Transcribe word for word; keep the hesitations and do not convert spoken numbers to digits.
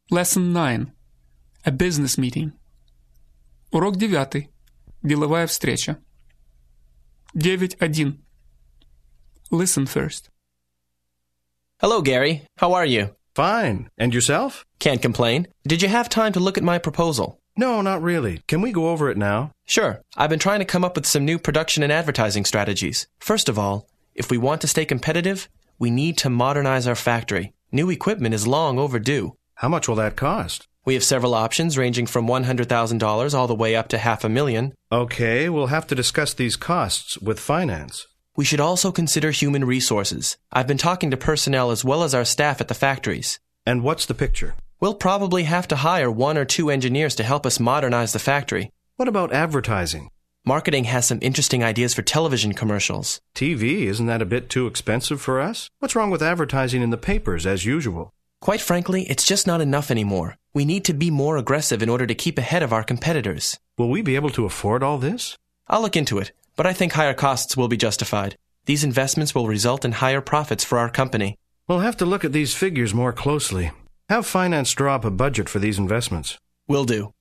Lesson nine. A business meeting. Урок девятый. Деловая встреча. девять один. Listen first. Hello, Gary. How are you? Fine. And yourself? Can't complain. Did you have time to look at my proposal? No, not really. Can we go over it now? Sure. I've been trying to come up with some new production and advertising strategies. First of all, if we want to stay competitive, we need to modernize our factory. New equipment is long overdue. How much will that cost? We have several options ranging from one hundred thousand dollars all the way up to half a million. Okay, we'll have to discuss these costs with finance. We should also consider human resources. I've been talking to personnel as well as our staff at the factories. And what's the picture? We'll probably have to hire one or two engineers to help us modernize the factory. What about advertising? Marketing has some interesting ideas for television commercials. T V, isn't that a bit too expensive for us? What's wrong with advertising in the papers as usual? Quite frankly, it's just not enough anymore. We need to be more aggressive in order to keep ahead of our competitors. Will we be able to afford all this? I'll look into it, but I think higher costs will be justified. These investments will result in higher profits for our company. We'll have to look at these figures more closely. Have finance draw up a budget for these investments. Will do.